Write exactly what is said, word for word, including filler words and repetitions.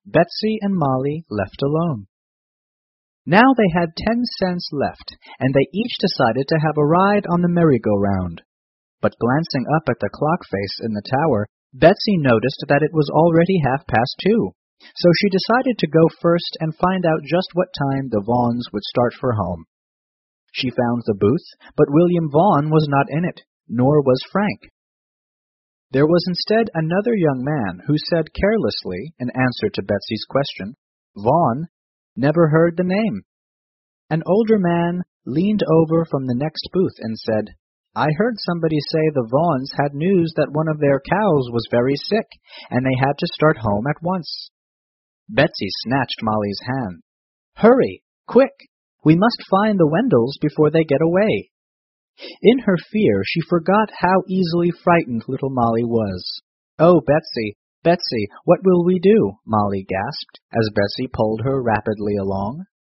Betsy and Molly left alone. Now they had ten cents left, and they each decided to have a ride on the merry-go-round. But glancing up at the clock face in the tower, Betsy noticed that it was already half past two, so she decided to go first and find out just what time the Vaughans would start for home. She found the booth, but William Vaughan was not in it, nor was Frank. There was instead another young man who said carelessly, in answer to Betsy's question, "Vaughan, never heard the name." An older man leaned over from the next booth and said, "I heard somebody say the Vaughans had news that one of their cows was very sick, and they had to start home at once." Betsy snatched Molly's hand. "Hurry! Quick! We must find the Wendells before they get away." In her fear, she forgot how easily frightened little Molly was. "Oh, Betsy, Betsy, what will we do?" Molly gasped, as Betsy pulled her rapidly along.